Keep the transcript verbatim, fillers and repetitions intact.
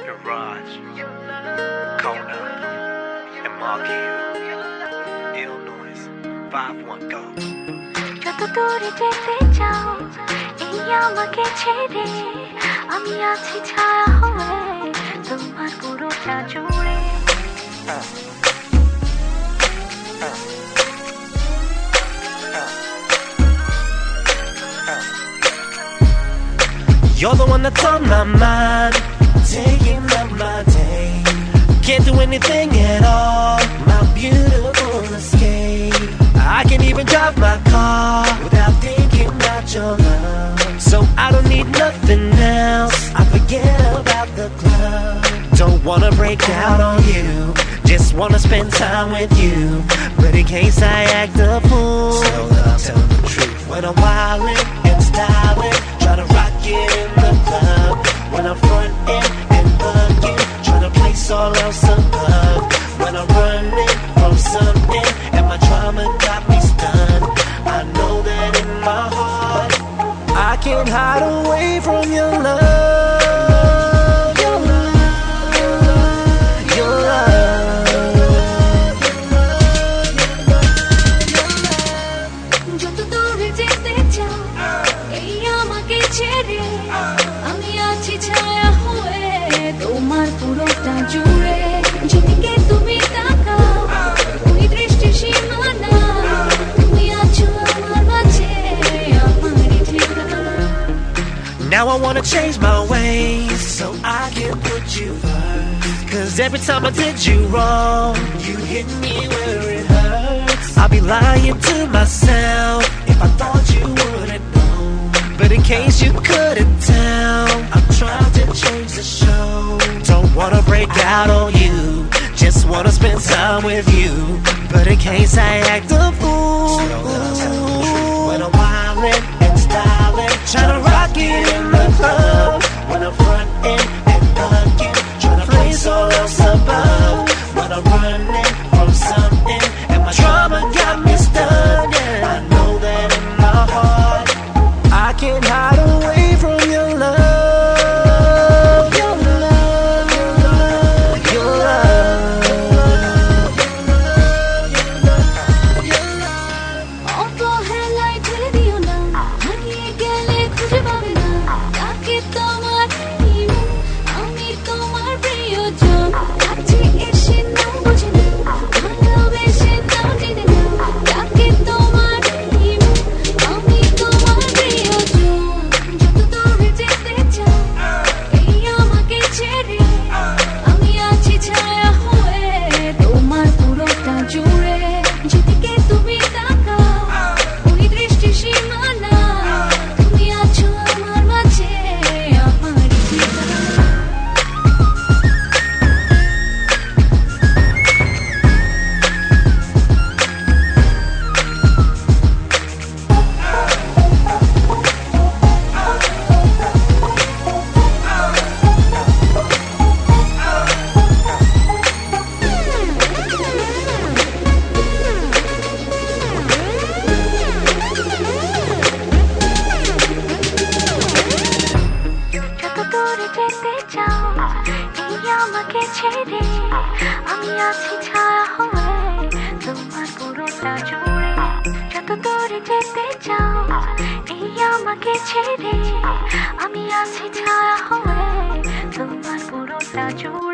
Raj, Kona, and Mark Illinois, five one go. যত দূরে যেতে চাও এই আমাকে ছেড়ে আমি আছি ছায়া হয়ে তোমার পুরোটা জুড়ে You're the one that's on my mind, taking up my day. Can't do anything at all, my beautiful escape. I can't even drive my car without thinking about your love. So I don't need nothing else, I forget about the club. Don't wanna break out on you, just wanna spend time with you. But in case I act a fool, so that I'll tell the truth. When I'm wildin' and stylin', tryna rock it in the club. When I'm frontin' and buggin', tryna place all else above. When I'm running from something and my trauma got me stunned, I know that in my heart I can't hide away from your love. Your love, your love, যত দূরে যেতে চাও এই আমাকে ছেড়ে আমি আছি ছায়া হয়ে তোমার পুরোটা জুড়ে যেদিকে তুমি তাকাও ওই দৃষ্টির সীমানা তুমি আছো আমার মাঝে আমারই ঠিকানা Now I wanna change my ways so I can put you first. Cause every time I did you wrong, you hit me where it hurts. I'll be lying to myself if I thought you wouldn't know. But in case you couldn't tell, I'm trying to change the show. Don't wanna break out on you, just wanna spend time with you. But in case I act a fool, when I'm wildin' and stylin', tryna rock it in the club. When I'm frontin' and buggin', tryna place all else above. When I'm running from something and my trauma got me stunned, yeah. I know that in my heart I can't hide away from your love. Your love, your love, your love. অবহেলায় ঠেলে দিও না হারিয়ে গেলে খুঁজে পাবে না তাকে তোমার আমি তোমার প্রিয়জন কাছে এসে নাও বুঝে নাও ভালোবেসে নাও জেনে নাও তাকে তোমার আমি তোমার প্রিয়জন যত দূরে যেতে চাও এই আমাকে ছেড়ে আমি আছি ছায়া হয়ে তোমার পুরোটা জুড়ে যেদিকে তুমি তাকাও ওই দৃষ্টির সীমানা তুমি আছো আমার মাঝে আমারই ঠিকানা যত দূরে যেতে চাও এই আমাকে ছেড়ে আমি আছি ছায়া হয়ে তোমার পুরোটা জুড়ে যত দূরে যেতে চাও এই আমাকে ছেড়ে আমি আছি ছায়া হয়ে তোমার পুরোটা জুড়ে